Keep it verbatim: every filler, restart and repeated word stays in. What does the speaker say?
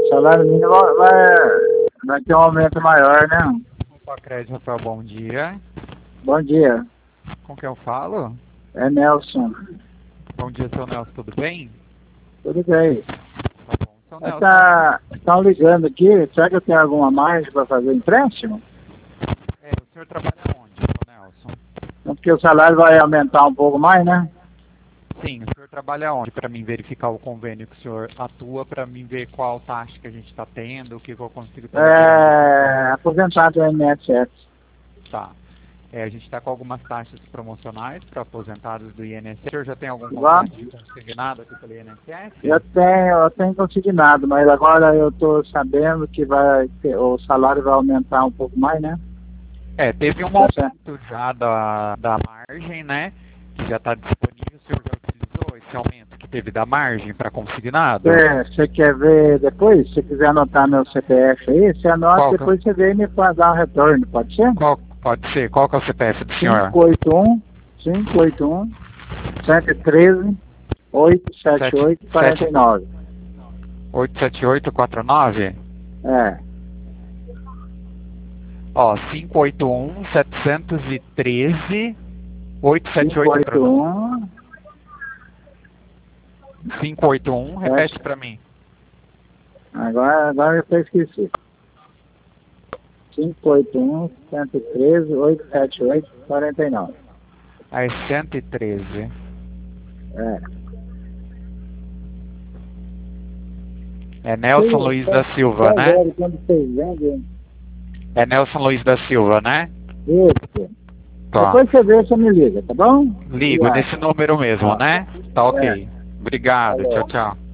salário mínimo vai, vai ter um aumento maior, né? Opa, Crédito, Rafael, bom dia. Bom dia, Com quem eu falo? é Nelson. Bom dia, seu Nelson, tudo bem? Tudo bem. Tá bom. Seu Nelson, Tá, estão ligando aqui, será que eu tenho alguma margem para fazer empréstimo? é, o senhor trabalha onde, seu Nelson? Não, porque o salário vai aumentar um pouco mais, né? Sim, o senhor trabalha onde para mim verificar o convênio que o senhor atua, para mim ver qual taxa que a gente está tendo, o que, que eu consigo ter. É, aposentado do I N S S. Tá. É, a gente está com algumas taxas promocionais para aposentados do I N S S. O senhor já tem algum Igual? convênio consignado aqui pelo I N S S? Eu tenho, eu tenho consignado, mas agora eu estou sabendo que vai ter, o salário vai aumentar um pouco mais, né? É, teve um Tá certo. aumento já da, da margem, né? Que já está disponível. O senhor já utilizou esse aumento que teve da margem para consignado? É, você quer ver depois? Se você quiser anotar meu C P F aí, você anota Qual e que- depois você vem e me faz dar um retorno, pode ser? Qual, pode ser. Qual que é o C P F do senhor? cinco oito um, cinco oito um, sete um três, oito sete oito, quatro nove. oito sete oito quatro nove? É, Ó, cinco oito um, sete um três, oito sete cinco oito oito um, cinco oito um, repete pra mim. agora, agora eu esqueci. cinco oito um, sete um três, oito sete oito, quatro nove. Aí cento e treze. É. É Nelson Luiz da Silva, né? Agora, quando vocês vendem, É Nelson Luiz da Silva, né? isso. Tá. Depois você vê, você me liga, tá bom? Ligo Obrigado. nesse número mesmo, né? Tá ok. É. Obrigado. Valeu. Tchau, tchau.